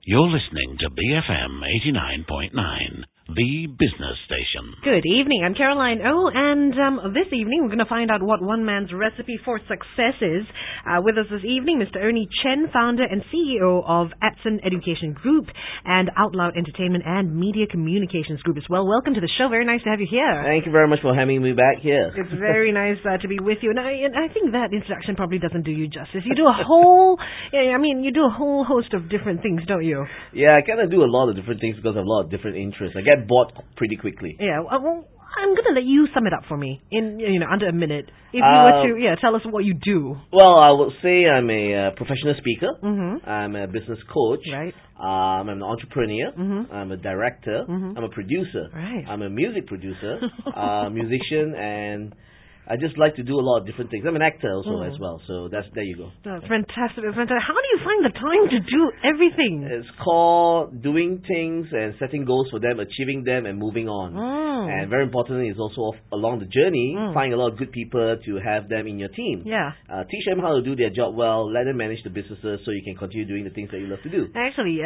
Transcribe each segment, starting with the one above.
You're listening to BFM 89.9, the business station. Good evening, I'm Caroline O, and this evening we're going to find out what one man's recipe for success is. With us this evening, Mr. Ernie Chen, founder and CEO of Atson Education Group and Out Loud Entertainment and Media Communications Group as well. Welcome to the show. Very nice to have you here. Thank you very much for having me back here. It's very nice to be with you. And I think that introduction probably doesn't do you justice. You do a whole, you do a whole host of different things, don't you? Yeah, I kind of do a lot of different things because I have a lot of different interests. I get bored pretty quickly. Yeah, well, I'm going to let you sum it up for me in under a minute. If you were to tell us what you do. Well, I would say I'm a professional speaker. Mm-hmm. I'm a business coach. Right. I'm an entrepreneur. Mm-hmm. I'm a director. Mm-hmm. I'm a producer. Right. I'm a music producer, musician, and I just like to do a lot of different things. I'm an actor also as well, so there you go. That's fantastic. That's fantastic. How do you find the time to do everything? It's called doing things and setting goals for them, achieving them, and moving on. And very importantly is also along the journey, find a lot of good people to have them in your team. Yeah. Teach them how to do their job well, let them manage the businesses so you can continue doing the things that you love to do. Actually,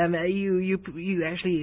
you actually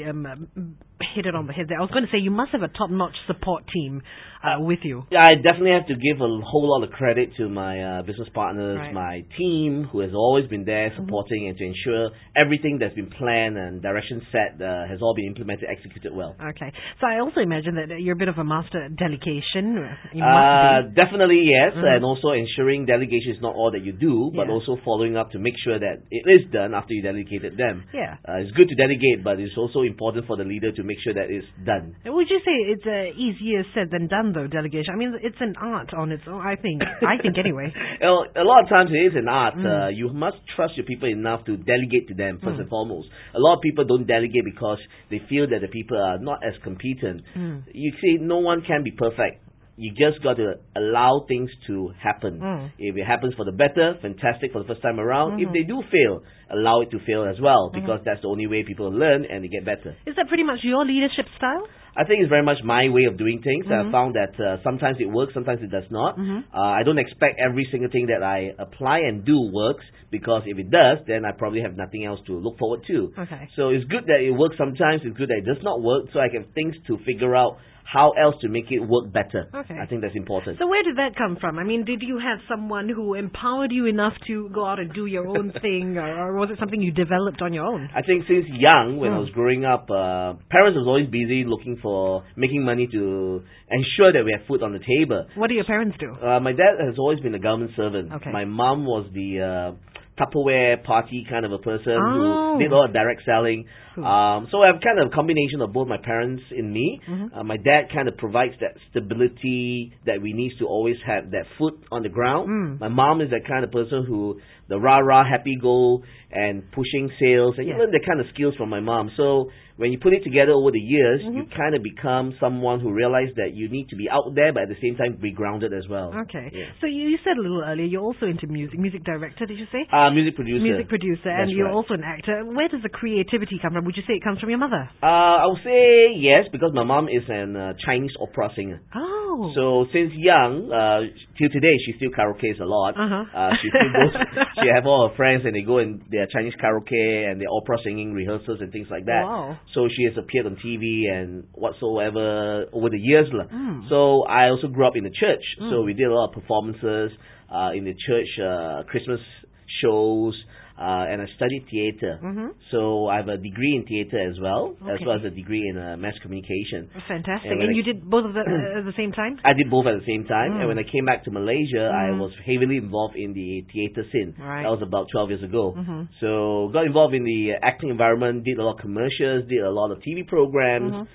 hit it on the head there. I was going to say you must have a top-notch support team with you. Yeah, I definitely have to give a whole lot of credit to my business partners, right. my team, who has always been there supporting and to ensure everything that's been planned and direction set has all been implemented, executed well. Okay. So I also imagine that you're a bit of a master at delegation. You must be. Definitely, yes. And also ensuring delegation is not all that you do, but also following up to make sure that it is done after you delegated them. Yeah. It's good to delegate, but it's also important for the leader to make sure that it's done. Would you say it's easier said than done, though, delegation? I mean, it's an art on its own, I think. I think anyway. Well, a lot of times it is an art. You must trust your people enough to delegate to them, first and foremost. A lot of people don't delegate because they feel that the people are not as competent. You see, no one can be perfect. You just got to allow things to happen. If it happens for the better, fantastic for the first time around. If they do fail, allow it to fail as well, because that's the only way people learn and they get better. Is that pretty much your leadership style? I think it's very much my way of doing things. I found that sometimes it works, sometimes it does not. I don't expect every single thing that I apply and do works, because if it does, then I probably have nothing else to look forward to. Okay. So it's good that it works sometimes, it's good that it does not work, so I have things to figure out how else to make it work better. Okay. I think that's important. So where did that come from? I mean, did you have someone who empowered you enough to go out and do your own thing, or was it something you developed on your own? I think since young, when I was growing up, parents was always busy looking for making money to ensure that we have food on the table. What do your parents do? My dad has always been a government servant. Okay. My mom was the Tupperware party kind of a person who did a lot of direct selling. So I have kind of a combination of both my parents in me. My dad kind of provides that stability that we need to always have that foot on the ground. My mom is that kind of person who the rah-rah, happy go and pushing sales, and you learn that kind of skills from my mom. So when you put it together over the years, you kind of become someone who realizes that you need to be out there, but at the same time be grounded as well. Okay. Yeah. So you said a little earlier you're also into music director, did you say? Music producer. Music producer, and That's you're right. also an actor. Where does the creativity come from? Would you say it comes from your mother? I would say yes, because my mom is an Chinese opera singer. Oh. So since young, till today, she still karaoke's a lot. She still goes. She have all her friends, and they go in their Chinese karaoke and their opera singing rehearsals and things like that. Wow. So she has appeared on TV and whatsoever over the years. So I also grew up in the church. So we did a lot of performances in the church, Christmas shows. And I studied theater. So I have a degree in theater as well as a degree in mass communication. Fantastic. And you did both of them at the same time? I did both at the same time. And when I came back to Malaysia, I was heavily involved in the theater scene. Right. That was about 12 years ago. So got involved in the acting environment, did a lot of commercials, did a lot of TV programs.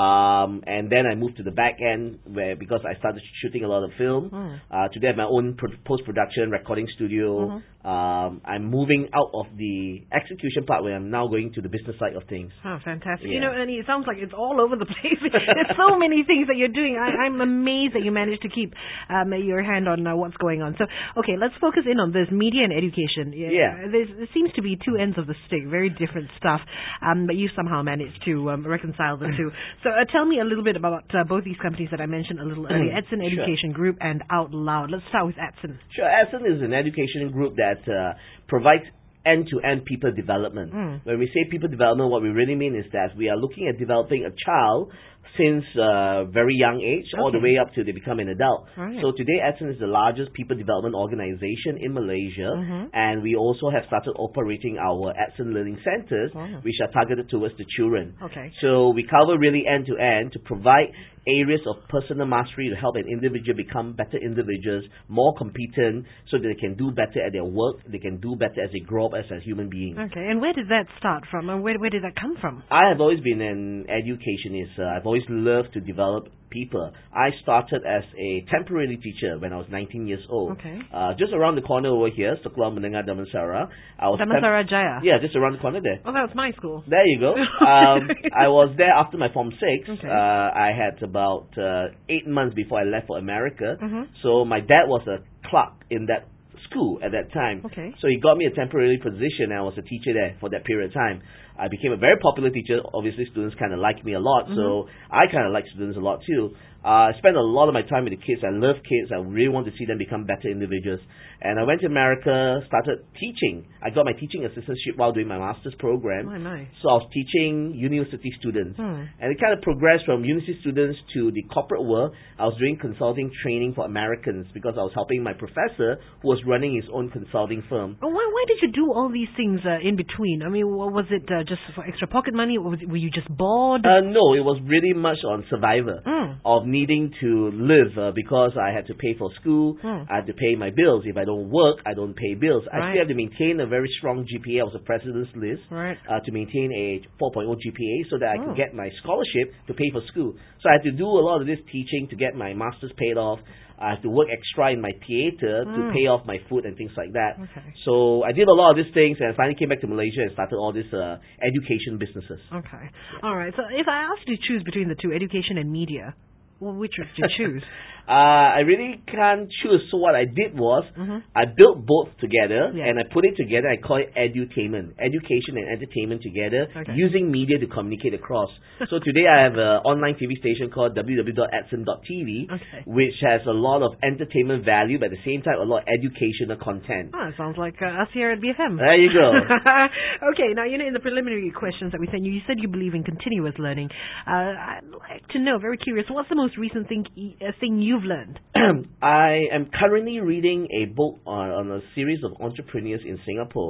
And then I moved to the back end because I started shooting a lot of film. Today I have my own post-production recording studio. I'm moving out of the execution part where I'm now going to the business side of things. Oh, fantastic. Yeah. And it sounds like it's all over the place. There's so many things that you're doing. I'm amazed that you managed to keep your hand on what's going on. So, okay, let's focus in on this, media and education. Yeah. There seems to be two ends of the stick, very different stuff, but you somehow managed to reconcile the two. So tell me a little bit about both these companies that I mentioned a little earlier, Atson Education Group and Out Loud. Let's start with Atson. Sure. Atson is an education group that provides end-to-end people development. When we say people development, what we really mean is that we are looking at developing a child since very young age, all the way up to they become an adult. Right. So today, Edson is the largest people development organization in Malaysia, and we also have started operating our Edson Learning Centers, which are targeted towards the children. Okay. So we cover really end-to-end to provide areas of personal mastery to help an individual become better individuals, more competent, so that they can do better at their work, they can do better as they grow up as a human being. Okay, and where did that start from, and where did that come from? I have always been an educationist. I've always loved to develop people. I started as a temporary teacher when I was 19 years old. Okay. Just around the corner over here, Sekolah Menengah Damansara. Damansara Jaya? Yeah, just around the corner there. Oh, that was my school. There you go. I was there after my Form 6. Okay. I had about 8 months before I left for America. So my dad was a clerk in that school at that time. Okay. So he got me a temporary position, and I was a teacher there for that period of time. I became a very popular teacher. Obviously, students kind of liked me a lot, so I kind of like students a lot too. I spent a lot of my time with the kids. I love kids. I really want to see them become better individuals. And I went to America, started teaching. I got my teaching assistantship while doing my master's program. Oh, nice. So I was teaching university students. And it kind of progressed from university students to the corporate world. I was doing consulting training for Americans because I was helping my professor who was running his own consulting firm. Oh, why did you do all these things in between? I mean, was it just for extra pocket money, or were you just bored? No, it was really much on survivor, of needing to live because I had to pay for school, I had to pay my bills. If I don't work, I don't pay bills. I still have to maintain a very strong GPA. I was a president's list to maintain a 4.0 GPA so that I could get my scholarship to pay for school. So I had to do a lot of this teaching to get my master's paid off. I have to work extra in my theater to pay off my food and things like that. Okay. So I did a lot of these things, and I finally came back to Malaysia and started all these education businesses. Okay. All right. So if I asked you to choose between the two, education and media, well, which would you choose? I really can't choose. So what I did was I built both together and I put it together. I call it edutainment, education and entertainment together, using media to communicate across. So today I have an online TV station called www.edson.tv, which has a lot of entertainment value, but at the same time a lot of educational content. Oh, it sounds like us here at BFM. There you go. Okay, now, in the preliminary questions that we sent you, you said you believe in continuous learning. I'd like to know, very curious, what's the most recent thing you've learned? I am currently reading a book on a series of entrepreneurs in Singapore,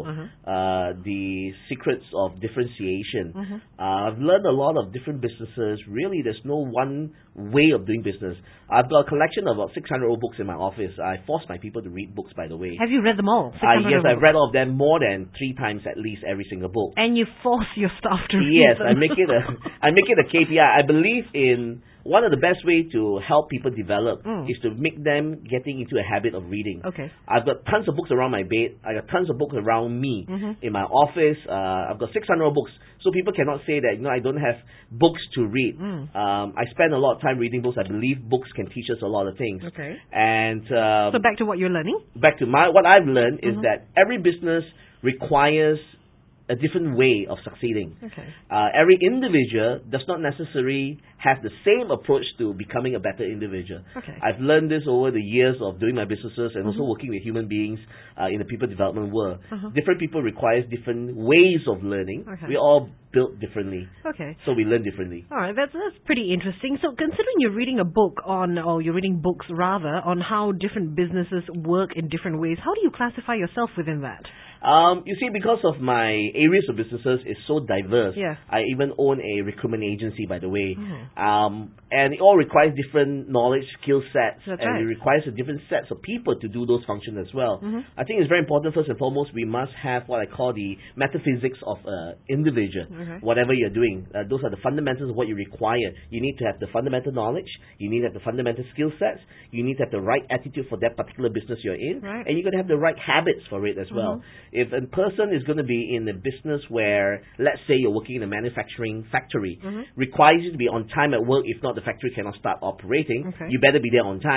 The Secrets of Differentiation. I've learned a lot of different businesses. Really, there's no one way of doing business. I've got a collection of about 600 old books in my office. I force my people to read books, by the way. Have you read them all? Yes, I've read all of them more than 3 times at least, every single book. And you force your staff to read Yes, them. I make it a KPI. I believe in one of the best ways to help people develop is to make them getting into a habit of reading. Okay. I've got tons of books around my bed. I got tons of books around me in my office. I've got 600 books. So people cannot say that, I don't have books to read. I spend a lot of time reading books. I believe books can teach us a lot of things. Okay. And so back to what you're learning? Back to what I've learned is that every business requires a different way of succeeding. Okay. Every individual does not necessarily have the same approach to becoming a better individual. Okay. I've learned this over the years of doing my businesses and also working with human beings in the people development world. Different people require different ways of learning. Okay. We all built differently. Okay. So we learn differently. All right, that's pretty interesting. So considering you're reading a book you're reading books rather, on how different businesses work in different ways, how do you classify yourself within that? You see, because of my areas of businesses is so diverse, I even own a recruitment agency, by the way. And it all requires different knowledge, skill sets, and it requires a different sets of people to do those functions as well. I think it's very important, first and foremost, we must have what I call the metaphysics of individual. Whatever you're doing, those are the fundamentals of what you require. You need to have the fundamental knowledge, you need to have the fundamental skill sets, you need to have the right attitude for that particular business you're in, and you're going to have the right habits for it as well. If a person is going to be in a business where, let's say you're working in a manufacturing factory, requires you to be on time at work, if not the factory cannot start operating, you better be there on time.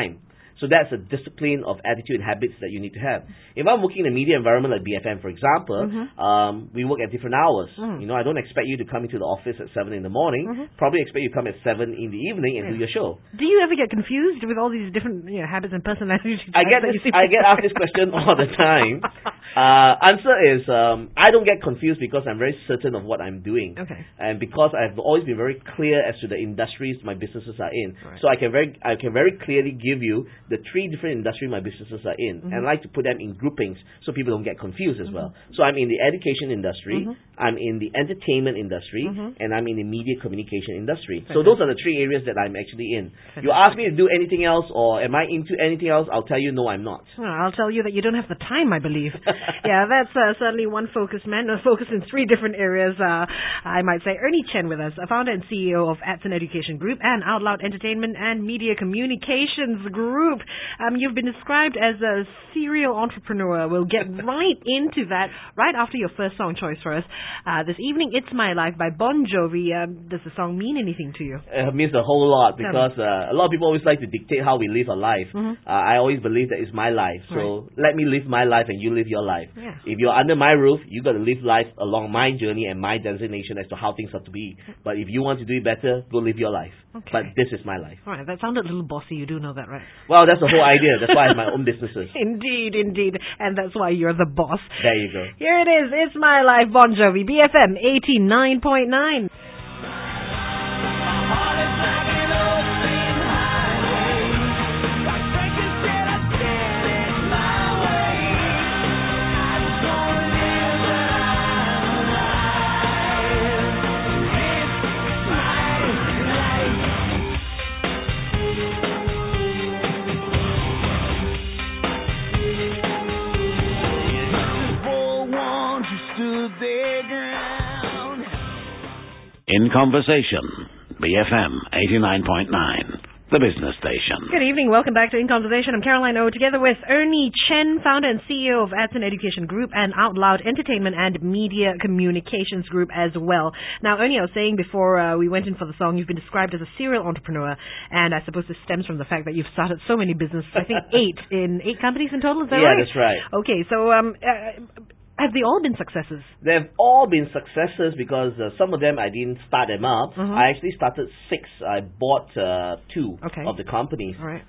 So that's a discipline of attitude and habits that you need to have. If I'm working in a media environment like BFM, for example, we work at different hours. I don't expect you to come into the office at 7 in the morning. Probably expect you to come at 7 in the evening and do your show. Do you ever get confused with all these different habits and personalities? I get asked this question all the time. Answer is I don't get confused because I'm very certain of what I'm doing. Okay. And because I've always been very clear as to the industries my businesses are in. Right. So I can very clearly give you the 3 different industries my businesses are in, and I like to put them in groupings so people don't get confused as well. So I'm in the education industry, I'm in the entertainment industry, and I'm in the media communication industry. So those are the 3 areas that I'm actually in. You ask me to do anything else, or am I into anything else, I'll tell you no, I'm not. Well, I'll tell you that you don't have the time, I believe. Yeah, that's certainly one focus, man. Focus in 3 different areas. I might say Ernie Chen with us, founder and CEO of Atson Education Group and Out Loud Entertainment and Media Communications Group. You've been described as a serial entrepreneur. We'll get right into that right after your first song choice for us. This evening, It's My Life by Bon Jovi. Does the song mean anything to you? It means a whole lot because a lot of people always like to dictate how we live our life. I always believe that it's my life. So let me live my life and you live your life. Yeah. If you're under my roof, you got to live life along my journey and my designation as to how things have to be. But if you want to do it better, go live your life. Okay. But this is my life. All right, that sounded a little bossy. You do know that, right? Well, that's the whole idea. That's why I have my own businesses. Indeed. And that's why you're the boss. There you go. Here it is. It's My Life, Bon Jovi, BFM 89.9. In Conversation, BFM 89.9, the business station. Good evening. Welcome back to In Conversation. I'm Caroline O, together with Ernie Chen, founder and CEO of Atson Education Group and Out Loud Entertainment and Media Communications Group as well. Now, Ernie, I was saying before we went in for the song, you've been described as a serial entrepreneur, and I suppose this stems from the fact that you've started so many businesses, I think 8 companies in total, is that right? Yeah, that's right. Okay, so have they all been successes? They've all been successes because some of them I didn't start them up. I actually started 6. I bought 2 of the companies. Right.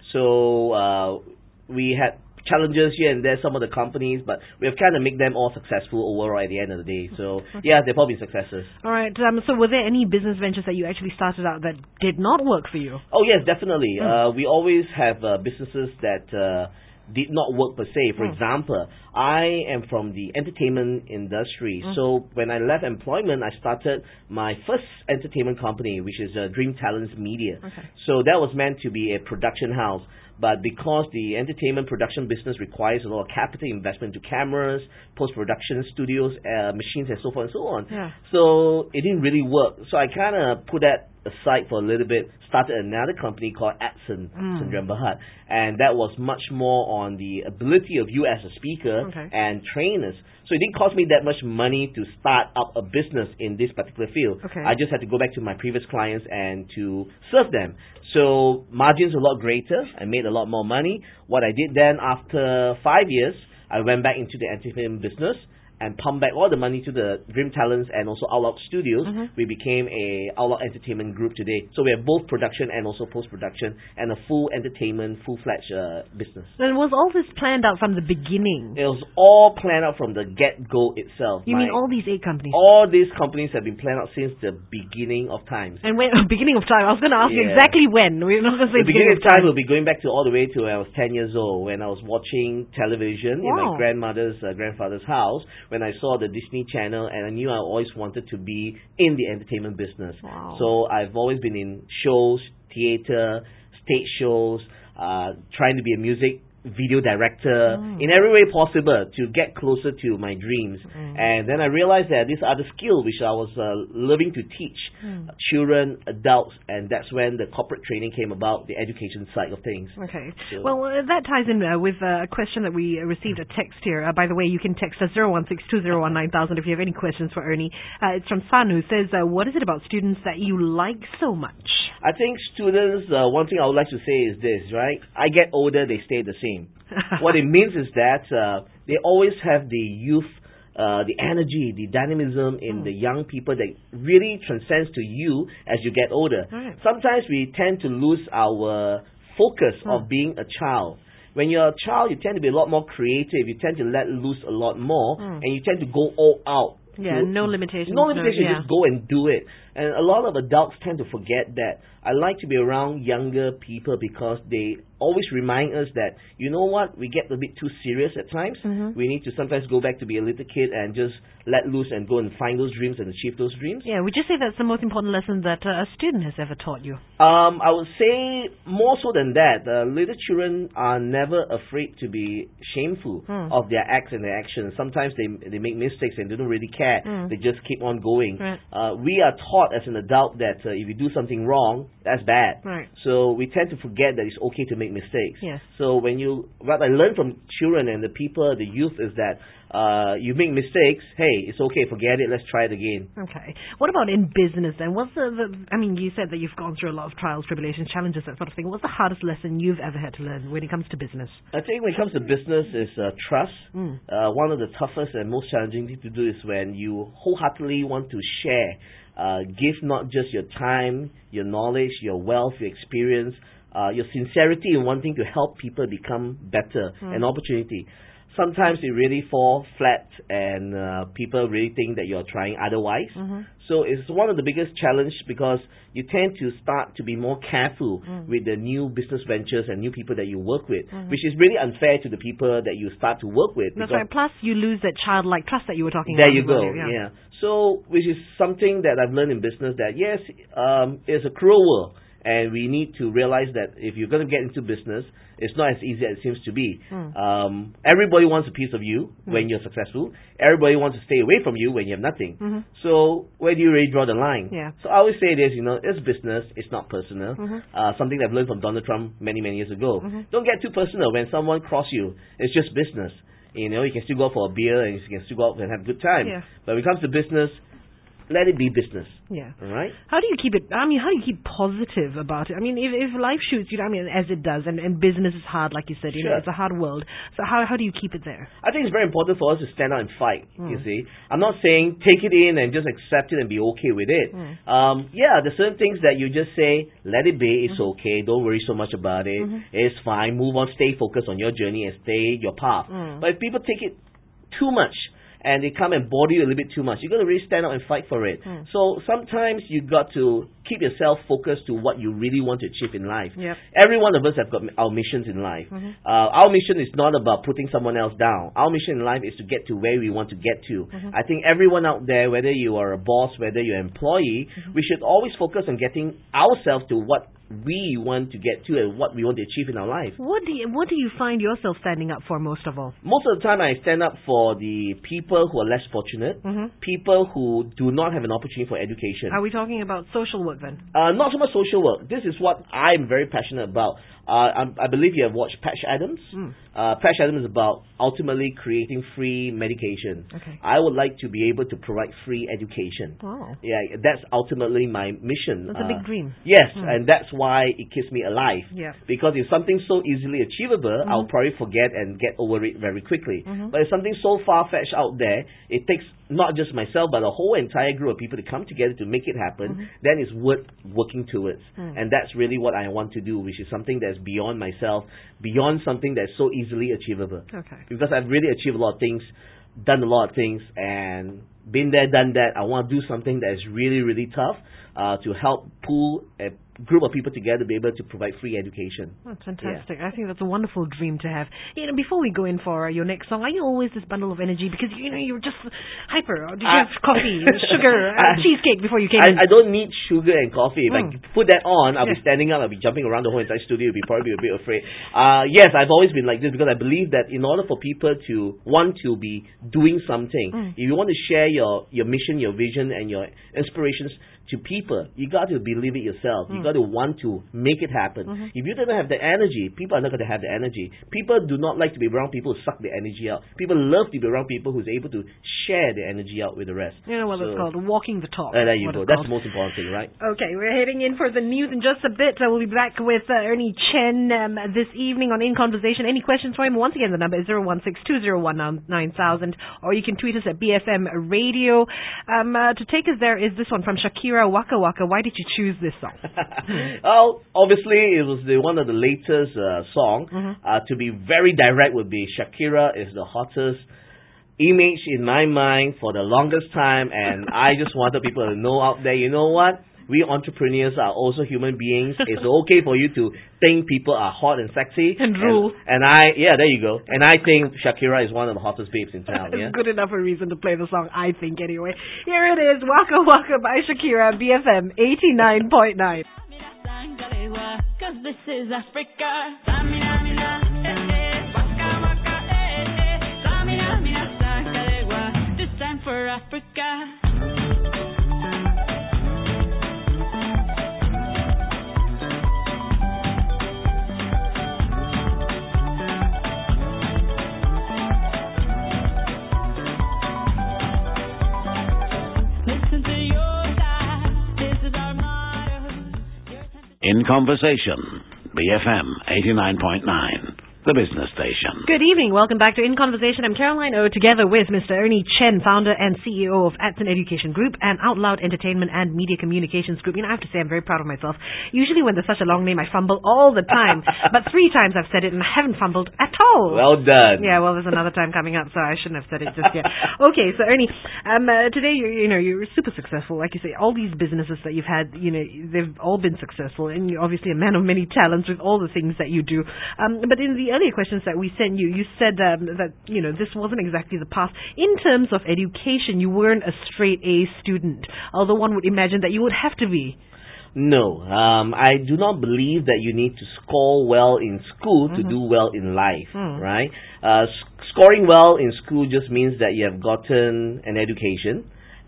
So we had challenges here and there, some of the companies, but we have kind of made them all successful overall at the end of the day. So, yeah, they've all been successes. All right. So were there any business ventures that you actually started out that did not work for you? Oh, yes, definitely. We always have businesses that did not work per se. For example, I am from the entertainment industry. So when I left employment, I started my first entertainment company, which is Dream Talents Media. Okay. So that was meant to be a production house. But because the entertainment production business requires a lot of capital investment to cameras, post-production studios, machines, and so forth and so on, so it didn't really work. So I kind of put that aside for a little bit, started another company called Atson, Sdn Bhd, and that was much more on the ability of you as a speaker and trainers. So it didn't cost me that much money to start up a business in this particular field. I just had to go back to my previous clients and to serve them. So margins were a lot greater. I made a lot more money. What I did then, after 5 years, I went back into the entertainment business and pumped back all the money to the Dream Talents and also Out Loud Studios. We became a Out Loud Entertainment Group today. So we have both production and also post-production and a full entertainment, full-fledged business. Then was all this planned out from the beginning? It was all planned out from the get-go itself. You mean all these 8 companies? All these companies have been planned out since the beginning of times. And when beginning of time? I was going to ask you exactly when. We're not going to say the beginning of time will be going back to all the way to when I was 10 years old, when I was watching television in my grandmother's grandfather's house, when I saw the Disney Channel, and I knew I always wanted to be in the entertainment business. So I've always been in shows, theater, stage shows, trying to be a music video director in every way possible to get closer to my dreams. And then I realized that these other skills which I was loving to teach children, adults, and that's when the corporate training came about, the education side of things. Okay. So, well, that ties in with a question that we received a text here. By the way, you can text us 016-201-9000 if you have any questions for Ernie. It's from San, who says, what is it about students that you like so much? I think students, one thing I would like to say is this, right? I get older, they stay the same. What it means is that they always have the youth, the energy, the dynamism in the young people that really transcends to you as you get older. Right. Sometimes we tend to lose our focus of being a child. When you're a child, you tend to be a lot more creative. You tend to let loose a lot more, and you tend to go all out. Yeah, no limitations. No limitations, just go and do it. And a lot of adults tend to forget that. I like to be around younger people because they always remind us that, you know what, we get a bit too serious at times. We need to sometimes go back to be a little kid and just let loose and go and find those dreams and achieve those dreams. Yeah, would you say that's the most important lesson that a student has ever taught you? I would say more so than that. Little children are never afraid to be shameful of their acts and their actions. Sometimes they make mistakes and they don't really care. They just keep on going. Right. We are taught as an adult that if you do something wrong, that's bad. Right. So we tend to forget that it's okay to make mistakes. Yes. So what I learn from children and the people, the youth, is that you make mistakes, hey, it's okay, forget it, let's try it again. Okay. What about in business then? What's I mean, you said that you've gone through a lot of trials, tribulations, challenges, that sort of thing. What's the hardest lesson you've ever had to learn when it comes to business? I think when it comes to business is trust. One of the toughest and most challenging things to do is when you wholeheartedly want to share, give not just your time, your knowledge, your wealth, your experience, your sincerity in wanting to help people become better, an opportunity. Sometimes it really falls flat and people really think that you're trying otherwise. So it's one of the biggest challenges because you tend to start to be more careful with the new business ventures and new people that you work with, which is really unfair to the people that you start to work with. That's right. Plus, you lose that childlike trust that you were talking about. There you go, yeah. So, which is something that I've learned in business that, yes, it's a cruel world. And we need to realize that if you're going to get into business, it's not as easy as it seems to be. Everybody wants a piece of you when you're successful. Everybody wants to stay away from you when you have nothing. So where do you really draw the line? Yeah. So I always say this, it's business, it's not personal. Something that I've learned from Donald Trump many, many years ago. Don't get too personal when someone crosses you. It's just business. You can still go out for a beer and you can still go out and have a good time. Yeah. But when it comes to business, let it be business. Yeah. All right? How do you keep it, how do you keep positive about it? I mean, if life shoots you, as it does, and business is hard, like you said, it's a hard world. So how do you keep it there? I think it's very important for us to stand out and fight, you see. I'm not saying take it in and just accept it and be okay with it. There's certain things that you just say, let it be, it's okay, don't worry so much about it, it's fine, move on, stay focused on your journey and stay your path. But if people take it too much, and they come and bother you a little bit too much, you're going to really stand out and fight for it. So sometimes you got to keep yourself focused to what you really want to achieve in life. Yep. Every one of us have got our missions in life. Our mission is not about putting someone else down. Our mission in life is to get to where we want to get to. I think everyone out there, whether you are a boss, whether you're an employee, we should always focus on getting ourselves to what we want to get to and what we want to achieve in our life. What do you find yourself standing up for most of all? Most of the time I stand up for the people who are less fortunate, people who do not have an opportunity for education. Are we talking about social work then? Not so much social work. This is what I'm very passionate about. I believe you have watched Patch Adams. Patch Adams is about ultimately creating free medication. Okay. I would like to be able to provide free education. Wow. Yeah, that's ultimately my mission. That's a big dream. Yes, and that's why it keeps me alive. Yeah. Because if something's so easily achievable, I'll probably forget and get over it very quickly. But if something's so far-fetched out there, it takes not just myself, but a whole entire group of people to come together to make it happen, then it's worth working towards. And that's really what I want to do, which is something that's beyond myself, beyond something that's so easily achievable. Okay. Because I've really achieved a lot of things, done a lot of things, and been there, done that. I want to do something that is really, really tough to help pull a group of people together to be able to provide free education. That's fantastic. Yeah. I think that's a wonderful dream to have. Before we go in for your next song, are you always this bundle of energy? Because, you're just hyper. Or did you have coffee, sugar, cheesecake before you came in? I don't need sugar and coffee. If I put that on, I'll be standing up, I'll be jumping around the whole entire studio, you'll probably be a bit afraid. Yes, I've always been like this because I believe that in order for people to want to be doing something, if you want to share your mission, your vision, and your inspirations to people, you got to believe it yourself. You got got to want to make it happen. If you don't have the energy, people are not going to have the energy. People do not like to be around people who suck the energy out. People love to be around people who's able to share the energy out with the rest. You know what it's called? Walking the talk. There you go. That's the most important thing, right? Okay, we're heading in for the news in just a bit. We'll be back with Ernie Chen this evening on In Conversation. Any questions for him? Once again, the number is 016-2019-9000, or you can tweet us at BFM Radio. To take us there is this one from Shakira, Waka Waka. Why did you choose this song? Well, obviously, it was one of the latest song. To be very direct would be Shakira is the hottest image in my mind for the longest time, and I just wanted people to know out there, you know what? We entrepreneurs are also human beings. It's okay for you to think people are hot and sexy. And rule. And there you go. And I think Shakira is one of the hottest babes in town. It's good enough a reason to play the song, I think, anyway. Here it is, Waka Waka by Shakira, BFM 89.9. Cause this is Africa. This time for Africa. In Conversation, BFM 89.9. The business station. Good evening. Welcome back to In Conversation. I'm Caroline O, together with Mr. Ernie Chen, founder and CEO of Atson Education Group and Out Loud Entertainment and Media Communications Group. You know, I have to say I'm very proud of myself. Usually when there's such a long name, I fumble all the time. But 3 times I've said it and I haven't fumbled at all. Well done. Yeah, well, there's another time coming up, so I shouldn't have said it just yet. Okay, so Ernie, today you're super successful. Like you say, all these businesses that you've had, they've all been successful, and you're obviously a man of many talents with all the things that you do. But in the earlier questions that we sent you, you said that this wasn't exactly the path. In terms of education, you weren't a straight A student, although one would imagine that you would have to be. No, I do not believe that you need to score well in school to do well in life, right? Scoring well in school just means that you have gotten an education,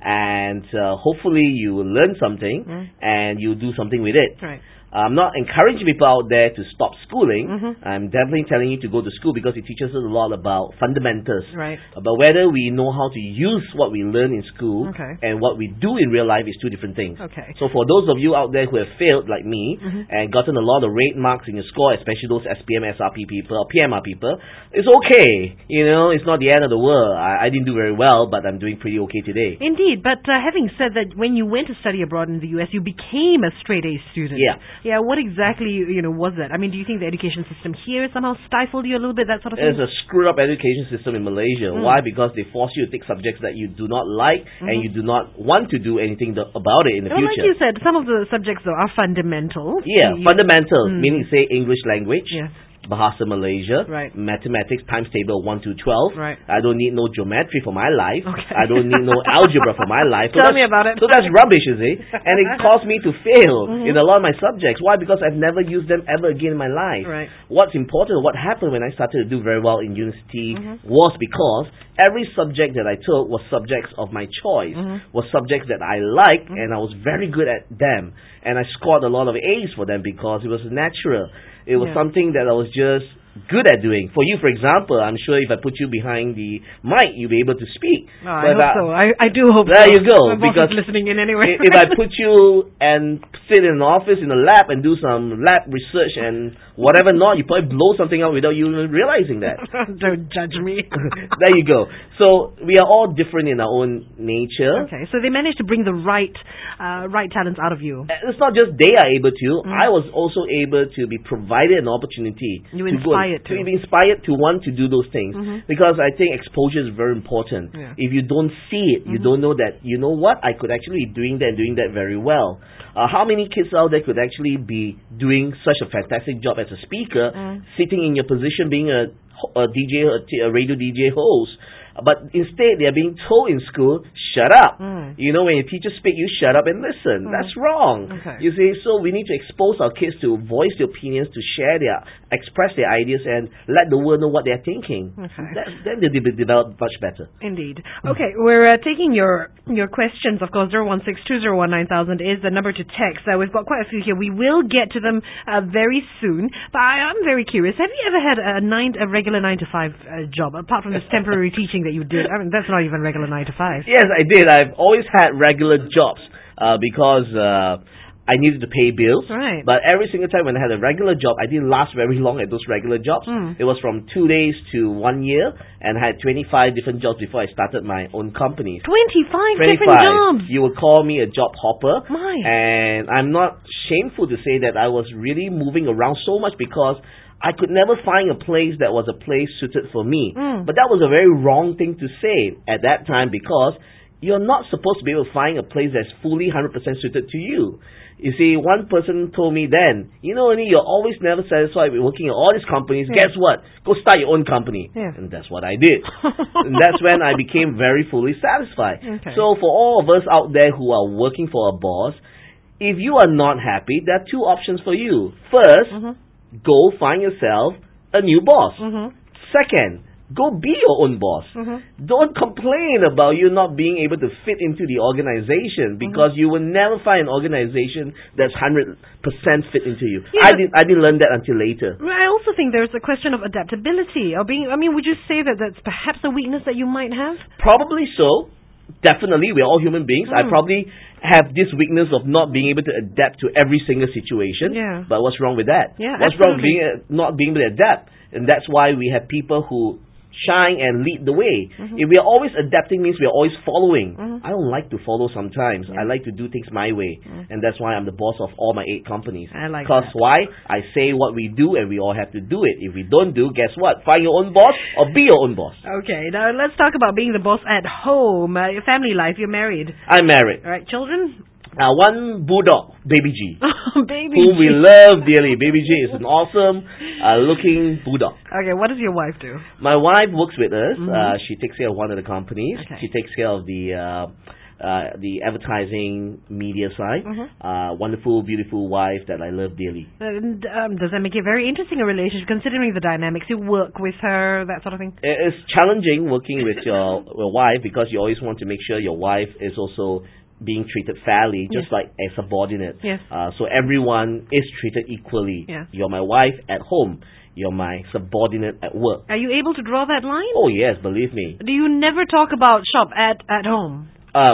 and hopefully you will learn something and you'll do something with it. Right. I'm not encouraging people out there to stop schooling. I'm definitely telling you to go to school because it teaches us a lot about fundamentals. Right. But whether we know how to use what we learn in school and what we do in real life is 2 different things. Okay. So for those of you out there who have failed like me and gotten a lot of red marks in your score, especially those SPM, SRP people or PMR people, it's okay. It's not the end of the world. I didn't do very well, but I'm doing pretty okay today. Indeed. But having said that, when you went to study abroad in the US, you became a straight A student. Yeah. Yeah, what exactly, was that? I mean, do you think the education system here somehow stifled you a little bit, that sort of thing? There's a screwed up education system in Malaysia. Why? Because they force you to take subjects that you do not like and you do not want to do anything about it in the future. Like you said, some of the subjects, though, are fundamental. Yeah, fundamental, meaning, say, English language. Yeah. Bahasa Malaysia, mathematics, times table 1 to 12. Right. I don't need no geometry for my life. Okay. I don't need no algebra for my life. Tell me about it. So that's rubbish, you see. And it caused me to fail in a lot of my subjects. Why? Because I've never used them ever again in my life. Right. What's important, what happened when I started to do very well in university was because every subject that I took was subjects of my choice, was subjects that I liked, and I was very good at them. And I scored a lot of A's for them because it was natural. It was something that I was just good at doing. For you, for example, I'm sure if I put you behind the mic, you'll be able to speak. I hope so. I do hope there so. You go. My boss is listening in anyway. If I put you and sit in an office in a lab and do some lab research and whatever not, you probably blow something out without you realizing that. Don't judge me. There you go. So we are all different in our own nature. Okay, so they managed to bring the right talents out of you. It's not just they are able to. I was also able to be provided an opportunity to be inspired to want to do those things. Because I think exposure is very important. Yeah. If you don't see it, you don't know that, you know what, I could actually be doing that and doing that very well. How many kids out there could actually be doing such a fantastic job as a speaker, sitting in your position being a DJ, a radio DJ host, But instead, they are being told in school, shut up. You know, when your teacher speak, you shut up and listen. That's wrong. Okay. You see, so we need to expose our kids to voice their opinions, to express their ideas, and let the world know what they're thinking. Okay. Then they'll develop much better. Indeed. Okay, we're taking your questions. Of course, 0162019,000 is the number to text. We've got quite a few here. We will get to them very soon. But I'm very curious. Have you ever had a regular 9 to 5 job, apart from this temporary teaching that you did? I mean, that's not even regular 9 to 5. Yes, I did. I've always had regular jobs because I needed to pay bills. Right. But every single time when I had a regular job, I didn't last very long at those regular jobs. It was from 2 days to 1 year, and I had 25 different jobs before I started my own company. 25 different jobs? You would call me a job hopper. My. And I'm not shameful to say that I was really moving around so much because I could never find a place that was a place suited for me. But that was a very wrong thing to say at that time because you're not supposed to be able to find a place that's fully 100% suited to you. You see, one person told me then, you know, Ernie, you're always never satisfied with working at all these companies. Guess what? Go start your own company. And that's what I did. And that's when I became very fully satisfied. Okay. So for all of us out there who are working for a boss, if you are not happy, there are two options for you. First, go find yourself a new boss. Second, go be your own boss. Don't complain about you not being able to fit into the organization because you will never find an organization that's 100% fit into you. Yeah. I didn't learn that until later. I also think there's a question of adaptability. Or would you say that that's perhaps a weakness that you might have? Probably so. Definitely, we're all human beings. I probably have this weakness of not being able to adapt to every single situation. Yeah. But what's wrong with that? Yeah, what's wrong with absolutely. not being able to adapt? And that's why we have people who shine and lead the way. If we are always adapting, means we are always following. I don't like to follow sometimes. I like to do things my way. And that's why I'm the boss of all my 8 companies. I like Because that. why? I say what we do and we all have to do it. If we don't do, guess what? Find your own boss or be your own boss. Okay, now let's talk about being the boss at home. Your family life, you're married. I'm married. All right, children? One bulldog, Baby G. Baby whom we G. love dearly. Baby G is an awesome looking bulldog. Okay, what does your wife do? My wife works with us. She takes care of one of the companies. Okay. She takes care of the advertising media side. Wonderful, beautiful wife that I love dearly. And, does that make it very interesting, a relationship, considering the dynamics? You work with her, that sort of thing? It's challenging working with your wife because you always want to make sure your wife is also being treated fairly, just like a subordinate. Yes. So everyone is treated equally. Yeah. You're my wife at home. You're my subordinate at work. Are you able to draw that line? Oh yes, believe me. Do you never talk about shop at home?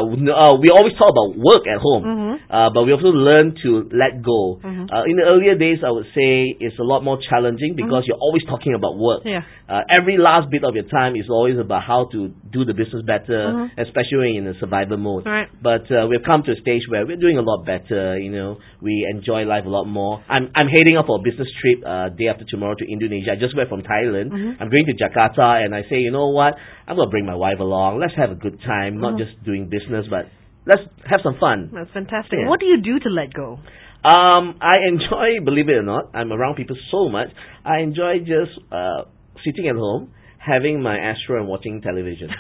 We always talk about work at home, but we also learn to let go. In the earlier days, I would say it's a lot more challenging because you're always talking about work. Yeah. Every last bit of your time is always about how to do the business better, especially when you're in a survival mode. Right. But we've come to a stage where we're doing a lot better. You know, we enjoy life a lot more. I'm heading up for a business trip day after tomorrow to Indonesia. I just went from Thailand. I'm going to Jakarta, and I say, you know what? I'm gonna bring my wife along. Let's have a good time, not just doing business, but let's have some fun. That's fantastic. Yeah. What do you do to let go? I enjoy, believe it or not, I'm around people so much. I enjoy just sitting at home, having my Astro and watching television.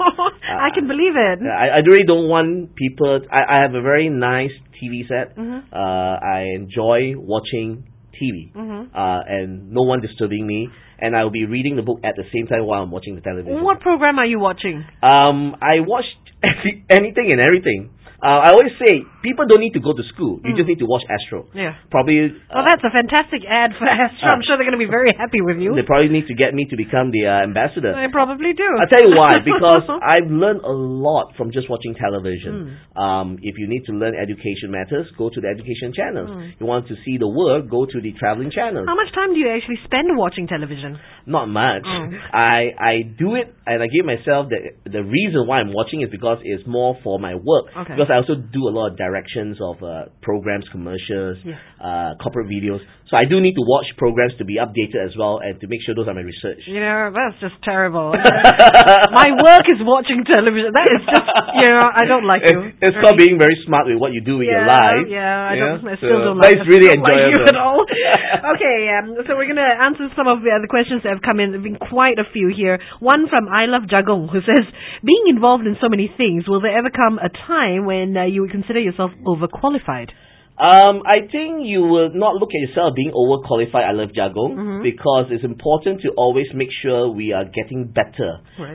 I can believe it. I really don't want people. I have a very nice TV set. I enjoy watching TV, and no one disturbing me. And I will be reading the book at the same time while I'm watching the television. What program are you watching? I watch anything and everything. I always say, people don't need to go to school. You just need to watch Astro. Yeah. Probably. Well, that's a fantastic ad for Astro. I'm sure they're going to be very happy with you. They probably need to get me to become the ambassador. They probably do. I'll tell you why. Because I've learned a lot from just watching television. If you need to learn education matters, go to the education channels. You want to see the world, go to the traveling channels. How much time do you actually spend watching television? Not much. I do it, and I give myself the reason why I'm watching is because it's more for my work. Okay. Because because I also do a lot of directions of programs, commercials, corporate videos. So I do need to watch programs to be updated as well and to make sure those are my research. You know, that's just terrible. My work is watching television. That is just, I don't like you. It's called being very smart with what you do with your life. Yeah, I still don't like you. But it's really enjoyable. Like you at all. Okay, so we're going to answer some of the other questions that have come in. There have been quite a few here. One from I Love Jagong, who says, being involved in so many things, will there ever come a time when you would consider yourself overqualified? I think you will not look at yourself being overqualified. I Love Jagong, because it's important to always make sure we are getting better. Right.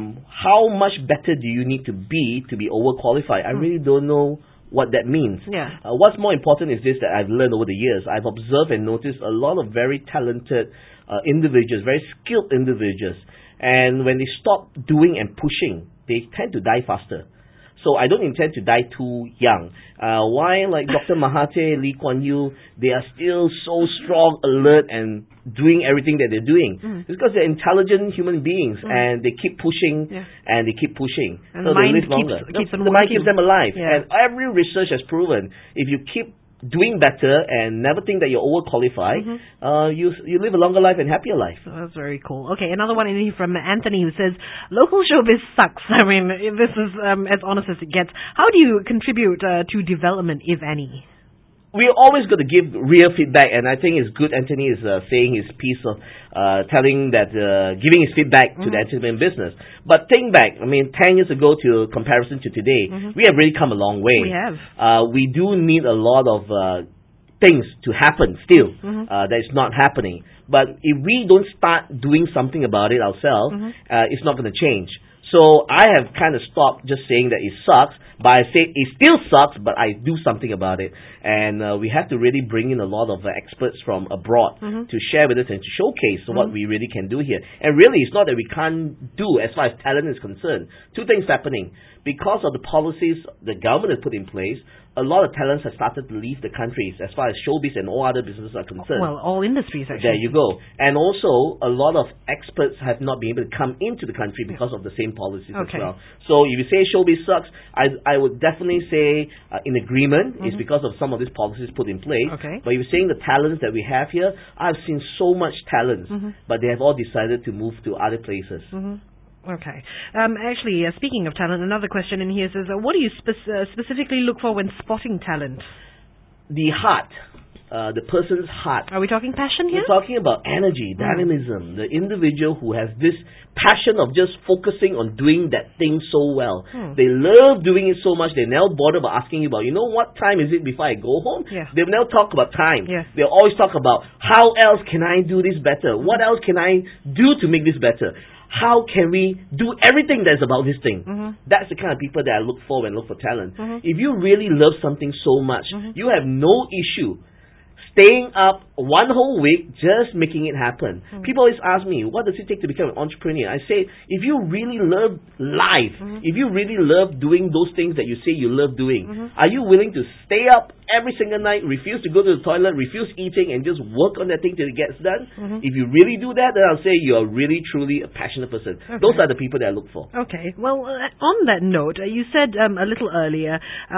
How much better do you need to be overqualified? I really don't know what that means. Yeah. What's more important is this that I've learned over the years. I've observed and noticed a lot of very talented individuals, very skilled individuals. And when they stop doing and pushing, they tend to die faster. So I don't intend to die too young. Why, like Dr. Mahathir, Lee Kuan Yew, they are still so strong, alert, and doing everything that they're doing? It's because they're intelligent human beings, and they keep pushing, and they keep pushing. And so the mind they live longer. the mind keeps them alive. Yeah. And every research has proven, if you keep doing better and never think that you're overqualified, you live a longer life and happier life. So that's very cool. Okay, another one in here from Anthony who says, local showbiz sucks. I mean, this is as honest as it gets. How do you contribute to development, if any? We're always going to give real feedback, and I think it's good Anthony is saying his piece of telling that, giving his feedback to the entertainment business. But think back, 10 years ago to comparison to today, we have really come a long way. We have. We do need a lot of things to happen still that is not happening. But if we don't start doing something about it ourselves, it's not going to change. So I have kind of stopped just saying that it sucks, but I say it still sucks, but I do something about it. And we have to really bring in a lot of experts from abroad to share with us and to showcase what we really can do here. And really, it's not that we can't do as far as talent is concerned. Two things happening. Because of the policies the government has put in place, a lot of talents have started to leave the countries as far as showbiz and all other businesses are concerned. Well, all industries, actually. There you go. And also, a lot of experts have not been able to come into the country because of the same policies as well. So if you say showbiz sucks, I would definitely say in agreement. It's because of some of these policies put in place. Okay. But if you're saying the talents that we have here, I've seen so much talent, but they have all decided to move to other places. Okay. Actually, speaking of talent, another question in here says, what do you specifically look for when spotting talent? The heart. The person's heart. Are we talking passion here? We're talking about energy, dynamism, the individual who has this passion of just focusing on doing that thing so well. They love doing it so much, they're never bothered about asking you about, what time is it before I go home? They'll never talk about time. They'll always talk about, how else can I do this better? What else can I do to make this better? How can we do everything that's about this thing? That's the kind of people that I look for when I look for talent. If you really love something so much, you have no issue staying up one whole week just making it happen. People always ask me, what does it take to become an entrepreneur? I say, if you really love life, if you really love doing those things that you say you love doing, are you willing to stay up every single night, refuse to go to the toilet, refuse eating, and just work on that thing till it gets done? If you really do that, then I'll say you are really, truly a passionate person. Those are the people that I look for. Okay. Well, on that note, you said a little earlier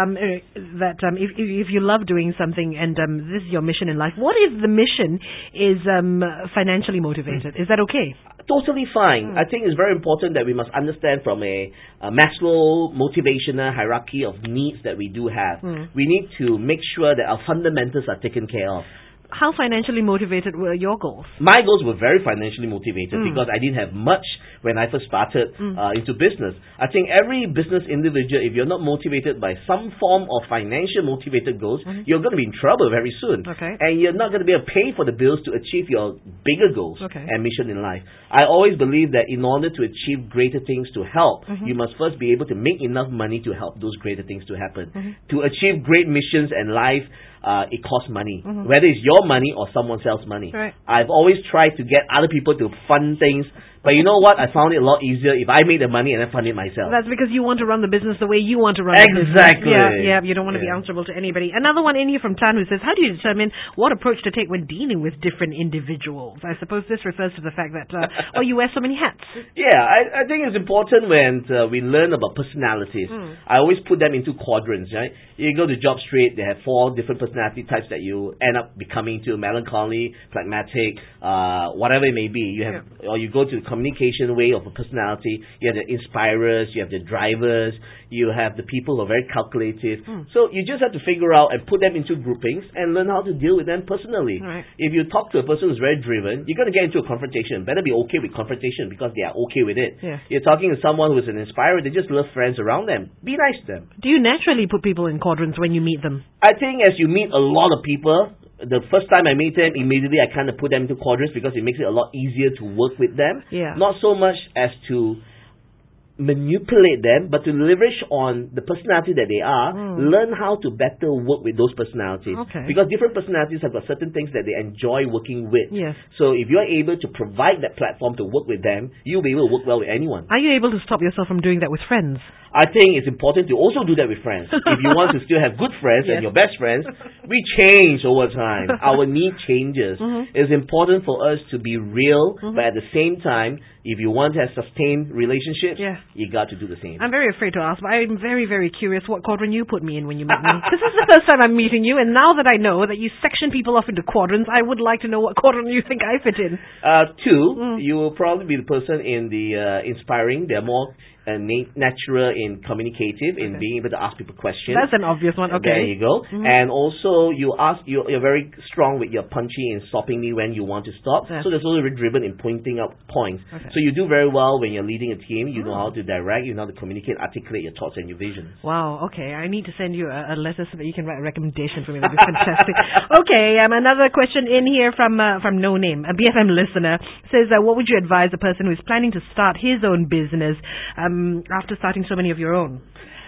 that if you love doing something and this is your mission in life, what if the mission is financially motivated? Is that okay? Totally fine. I think it's very important that we must understand from a Maslow motivational hierarchy of needs that we do have. We need to make sure that our fundamentals are taken care of. How financially motivated were your goals? My goals were very financially motivated because I didn't have much when I first started into business. I think every business individual, if you're not motivated by some form of financial motivated goals, you're going to be in trouble very soon. And you're not going to be able to pay for the bills to achieve your bigger goals and mission in life. I always believe that in order to achieve greater things to help, you must first be able to make enough money to help those greater things to happen. To achieve great missions in life, it costs money, whether it's your money or someone else's money. Right. I've always tried to get other people to fund things. But you know what? I found it a lot easier if I made the money and then fund it myself. That's because you want to run the business the way you want to run the business. Exactly. Yeah, you don't want to be answerable to anybody. Another one in here from Tan who says, how do you determine what approach to take when dealing with different individuals? I suppose this refers to the fact that, you wear so many hats. Yeah, I think it's important when we learn about personalities. I always put them into quadrants, right? You go to JobStreet, they have 4 different personality types that you end up becoming to: melancholy, pragmatic, whatever it may be. You have, or you go to the communication way of a personality. You have the inspirers, you have the drivers, you have the people who are very calculative. So you just have to figure out and put them into groupings and learn how to deal with them personally. Right. If you talk to a person who's very driven, you're going to get into a confrontation. Better be okay with confrontation because they are okay with it. Yeah. You're talking to someone who's an inspirer, they just love friends around them. Be nice to them. Do you naturally put people in quadrants when you meet them? I think as you meet a lot of people, the first time I meet them, immediately I kind of put them into quadrants because it makes it a lot easier to work with them. Yeah. Not so much as to manipulate them, but to leverage on the personality that they are, learn how to better work with those personalities. Okay. Because different personalities have got certain things that they enjoy working with. Yes. So if you're able to provide that platform to work with them, you'll be able to work well with anyone. Are you able to stop yourself from doing that with friends? I think it's important to also do that with friends. If you want to still have good friends and your best friends, we change over time. Our need changes. It's important for us to be real, but at the same time, if you want to have sustained relationships, you got to do the same. I'm very afraid to ask, but I'm very, very curious what quadrant you put me in when you met me. This is the first time I'm meeting you, and now that I know that you section people off into quadrants, I would like to know what quadrant you think I fit in. 2, you will probably be the person in the inspiring. They're more natural in communicative, in being able to ask people questions. That's an obvious one. Okay. There you go. And also, you're very strong with your punchy in stopping me when you want to stop. So there's also very driven in pointing out points. So you do very well when you're leading a team. You know how to direct, you know how to communicate, articulate your thoughts and your visions. Wow, okay. I need to send you a letter so that you can write a recommendation for me. That'd be fantastic. Okay, another question in here from No Name, a BFM listener, says, what would you advise a person who is planning to start his own business after starting so many of your own?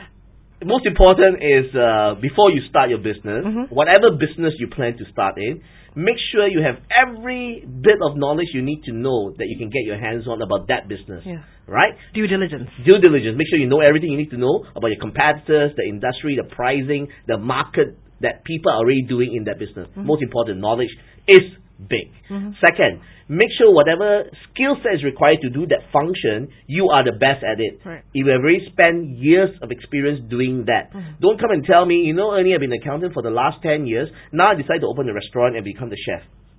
Most important is before you start your business, whatever business you plan to start in, make sure you have every bit of knowledge you need to know that you can get your hands on about that business. Right? Due diligence. Due diligence. Make sure you know everything you need to know about your competitors, the industry, the pricing, the market that people are already doing in that business. Most important, knowledge is big. Second, make sure whatever skill set is required to do that function, you are the best at it. Right. You have already spent years of experience doing that. Don't come and tell me, Ernie, I've been an accountant for the last 10 years. Now I decide to open a restaurant and become the chef.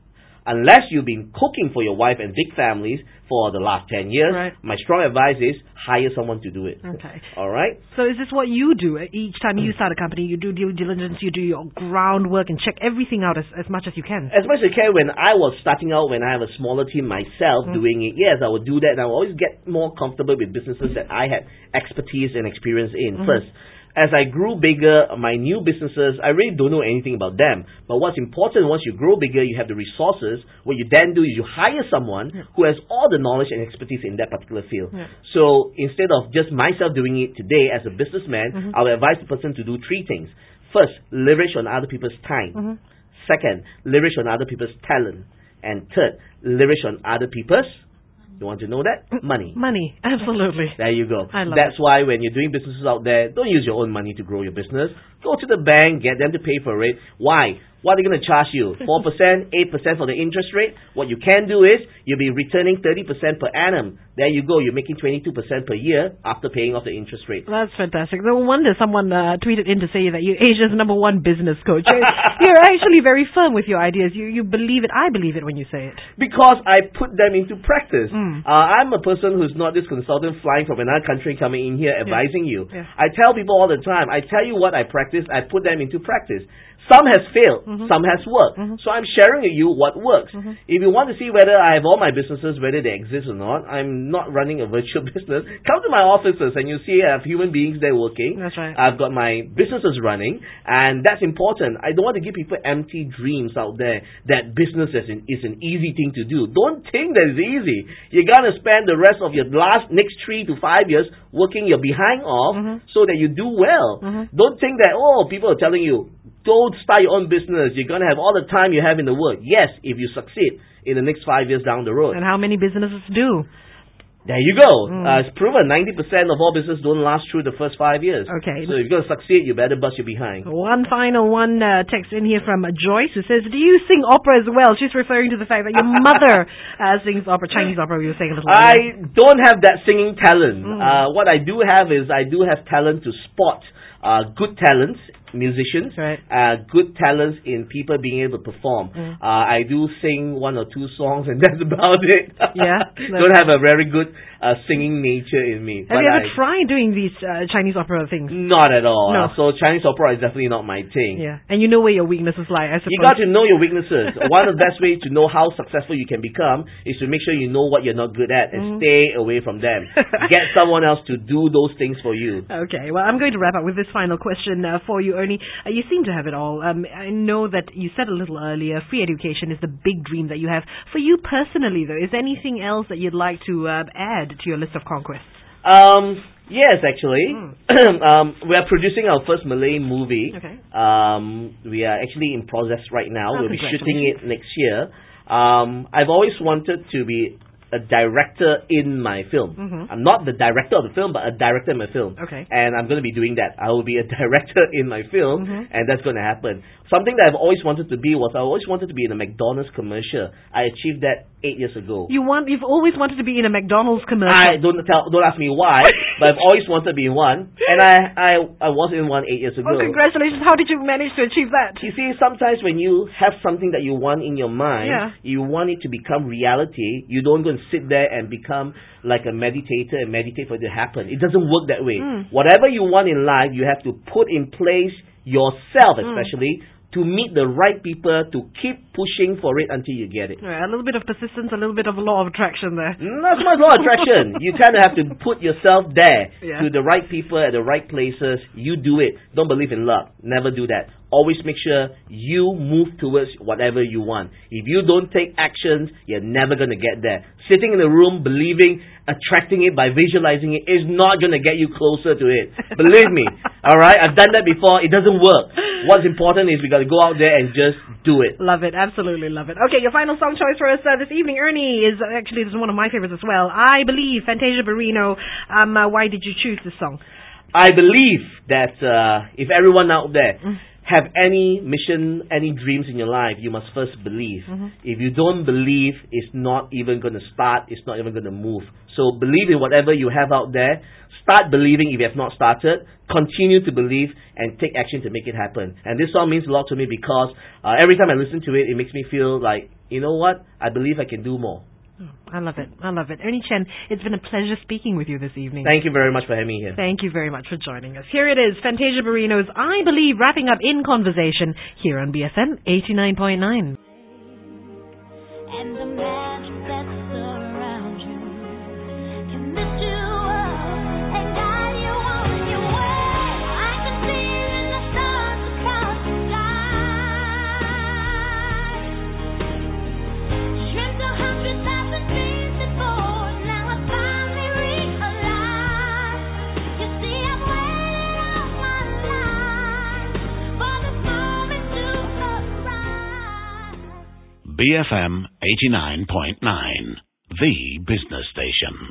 Unless you've been cooking for your wife and big families for the last 10 years, my strong advice is hire someone to do it. Okay. All right? So is this what you do? Each time you start a company, you do due diligence, you do your groundwork and check everything out as much as you can? As much as I can. When I was starting out, when I have a smaller team myself doing it, yes, I would do that. And I would always get more comfortable with businesses that I had expertise and experience in first. As I grew bigger, my new businesses, I really don't know anything about them. But what's important, once you grow bigger, you have the resources. What you then do is you hire someone who has all the knowledge and expertise in that particular field. So instead of just myself doing it today as a businessman, I would advise the person to do 3 things. First, leverage on other people's time. Second, leverage on other people's talent. And third, leverage on other people's, you want to know that? Money. Money, absolutely. There you go. That's why when you're doing businesses out there, don't use your own money to grow your business. Go to the bank, get them to pay for it. Why? What are they going to charge you? 4%, 8% for the interest rate? What you can do is, you'll be returning 30% per annum. There you go. You're making 22% per year after paying off the interest rate. That's fantastic. No wonder someone tweeted in to say that you're Asia's #1 business coach. You're actually very firm with your ideas. You believe it. I believe it when you say it. Because I put them into practice. I'm a person who's not this consultant flying from another country coming in here advising you. I tell people all the time, I tell you what I practice, I put them into practice. Some has failed, some has worked. So I'm sharing with you what works. If you want to see whether I have all my businesses, whether they exist or not, I'm not running a virtual business. Come to my offices and you see I have human beings there working. That's right. I've got my businesses running, and that's important. I don't want to give people empty dreams out there that business is an easy thing to do. Don't think that it's easy. You're going to spend the rest of your next 3 to 5 years working your behind off so that you do well. Don't think that, people are telling you, don't start your own business. You're going to have all the time you have in the world. Yes, if you succeed in the next 5 years down the road. And how many businesses do? There you go. It's proven 90% of all business don't last through the first 5 years. Okay. So if you're going to succeed, you better bust your behind. One final one text in here from Joyce who says, do you sing opera as well? She's referring to the fact that your mother sings opera, Chinese opera, we were saying a little earlier. I don't have that singing talent. What I do have is I do have talent to spot good talents, musicians, right. Good talents in people being able to perform. I do sing 1 or 2 songs and that's about it. Yeah. Don't have a very good singing nature in me. Have you ever tried doing these Chinese opera things? Not at all. No. So Chinese opera is definitely not my thing. Yeah. And you know where your weaknesses lie, I suppose. You got to know your weaknesses. One of the best ways to know how successful you can become is to make sure you know what you're not good at and stay away from them. Get someone else to do those things for you. Okay. Well, I'm going to wrap up with this final question for you, Ernie. You seem to have it all. I know that you said a little earlier, free education is the big dream that you have. For you personally, though, is there anything else that you'd like to add to your list of conquests? Yes, actually. We are producing our first Malay movie. Okay. We are actually in process right now. We'll be shooting it next year. I've always wanted to be a director in my film. I'm not the director of the film, but a director in my film. Okay. And I'm going to be doing that. I will be a director in my film, and that's going to happen. Something that I've always wanted to be was I always wanted to be in a McDonald's commercial. I achieved that 8 years ago. You've always wanted to be in a McDonald's commercial. Don't ask me why, but I've always wanted to be in one, and I was in one 8 years ago. Oh, congratulations! How did you manage to achieve that? You see, sometimes when you have something that you want in your mind, you want it to become reality. You don't go and sit there and become like a meditator and meditate for it to happen. It doesn't work that way. Whatever you want in life, you have to put in place yourself, especially. To meet the right people, to keep pushing for it until you get it. Right, a little bit of persistence, a little bit of law of attraction there. Not so much law of attraction. You kind of have to put yourself there to the right people at the right places. You do it. Don't believe in luck. Never do that. Always make sure you move towards whatever you want. If you don't take actions, you're never going to get there. Sitting in a room, believing, attracting it by visualizing it is not going to get you closer to it. Believe me. Alright? I've done that before. It doesn't work. What's important is we got to go out there and just do it. Love it. Absolutely love it. Okay, your final song choice for us this evening, Ernie, is actually this is one of my favorites as well. I Believe, Fantasia Barrino. Why did you choose this song? I believe that if everyone out there have any mission, any dreams in your life, you must first believe. If you don't believe, it's not even going to start, it's not even going to move. So believe in whatever you have out there. Start believing if you have not started. Continue to believe and take action to make it happen. And this song means a lot to me because every time I listen to it, it makes me feel like, you know what? I believe I can do more. Oh, I love it. I love it. Ernie Chen, it's been a pleasure speaking with you this evening. Thank you very much for having me here. Thank you very much for joining us. Here it is, Fantasia Barrino's I Believe, wrapping up In Conversation here on BFM 89.9. And the magic that surrounds you can lift you up and guide you on your way. I can see it in the stars across the sky. Dreamt 100,000 dreams before, now I finally realize. You see, I've waited all my life for this moment to arise. BFM 89.9, the business station.